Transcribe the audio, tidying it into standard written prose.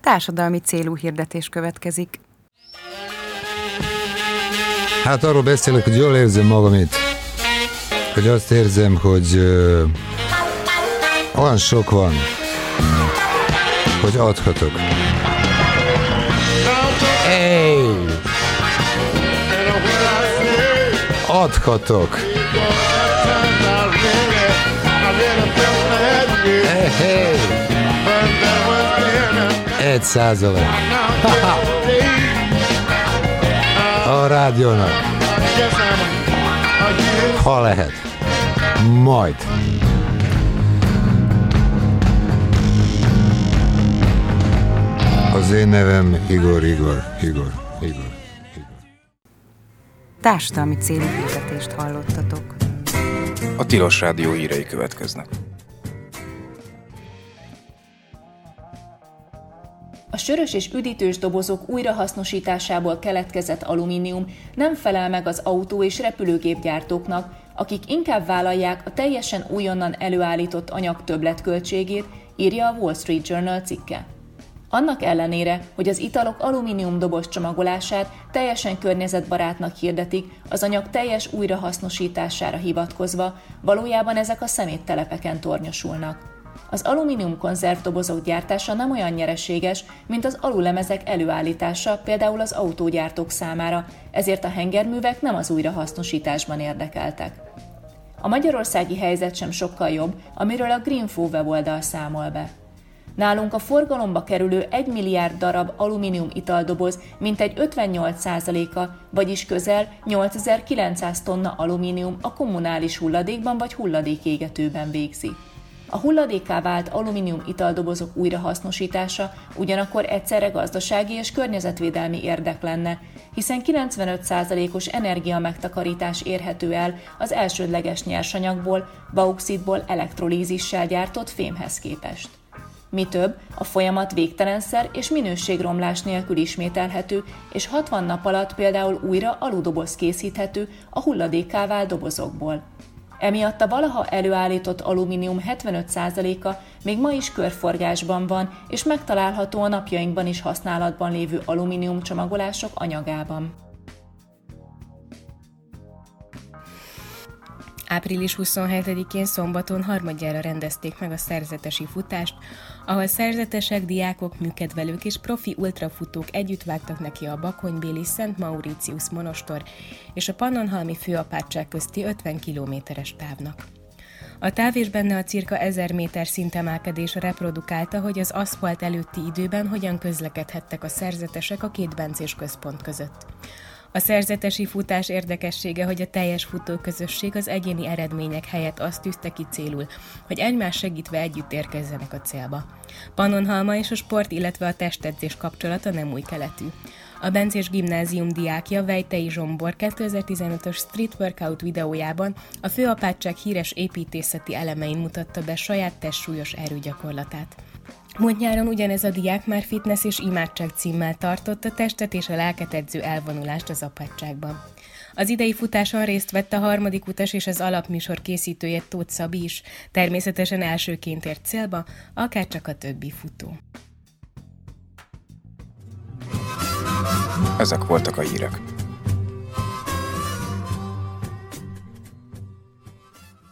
Társadalmi célú hirdetés következik. Hát arról beszélek, hogy jól érzem magam itt. Hogy azt érzem, hogy olyan sok van, hogy adhatok. Hey! Adhatok. Hey! 1%. A rádiónak. Ha lehet. Majd. Az én nevem Igor. Társadalmi célú hirdetést hallottatok. A Tilos Rádió hírei következnek. A sörös és üdítős dobozok újrahasznosításából keletkezett alumínium nem felel meg az autó- és repülőgépgyártóknak, akik inkább vállalják a teljesen újonnan előállított anyag többletköltségét, írja a Wall Street Journal cikke. Annak ellenére, hogy az italok alumínium doboz csomagolását teljesen környezetbarátnak hirdetik, az anyag teljes újrahasznosítására hivatkozva, valójában ezek a szeméttelepeken tornyosulnak. Az alumínium konzervdobozok gyártása nem olyan nyereséges, mint az alulemezek előállítása, például az autógyártók számára, ezért a hengerművek nem az újrahasznosításban érdekeltek. A magyarországi helyzet sem sokkal jobb, amiről a Greenfo weboldal számol be. Nálunk a forgalomba kerülő 1 milliárd darab alumínium italdoboz mintegy 58%-a, vagyis közel 8900 tonna alumínium a kommunális hulladékban vagy hulladékégetőben végzi. A hulladékká vált alumínium italdobozok újrahasznosítása ugyanakkor egyszerre gazdasági és környezetvédelmi érdek lenne, hiszen 95%-os energiamegtakarítás érhető el az elsődleges nyersanyagból, bauxitból elektrolízissel gyártott fémhez képest. Mi több, a folyamat végtelenszer és minőségromlás nélkül ismételhető, és 60 nap alatt például újra aludoboz készíthető a hulladékká vált dobozokból. Emiatt a valaha előállított alumínium 75%-a még ma is körforgásban van, és megtalálható a napjainkban is használatban lévő alumínium csomagolások anyagában. Április 27-én szombaton harmadjára rendezték meg a szerzetesi futást, ahol szerzetesek, diákok, műkedvelők és profi ultrafutók együtt vágtak neki a bakonybéli Szent Mauritius monostor és a Pannonhalmi főapátság közti 50 kilométeres távnak. A táv és benne a cirka 1000 méter szintemelkedés reprodukálta, hogy az aszfalt előtti időben hogyan közlekedhettek a szerzetesek a két bencés központ között. A szerzetesi futás érdekessége, hogy a teljes futóközösség az egyéni eredmények helyett azt tűzte ki célul, hogy egymás segítve együtt érkezzenek a célba. Pannonhalma és a sport, illetve a testedzés kapcsolata nem új keletű. A bencés gimnázium diákja Vejtei Zsombor 2015-ös Street Workout videójában a főapátság híres építészeti elemein mutatta be saját testsúlyos erőgyakorlatát. Múlt nyáron ugyanez a diák már fitness és imádság címmel tartott a testet és a lelket edző elvonulást az apátságban. Az idei futáson részt vett a harmadik utas és az alapműsor készítője Tóth Szabi is, természetesen elsőként ért célba, akárcsak a többi futó. Ezek voltak a hírek.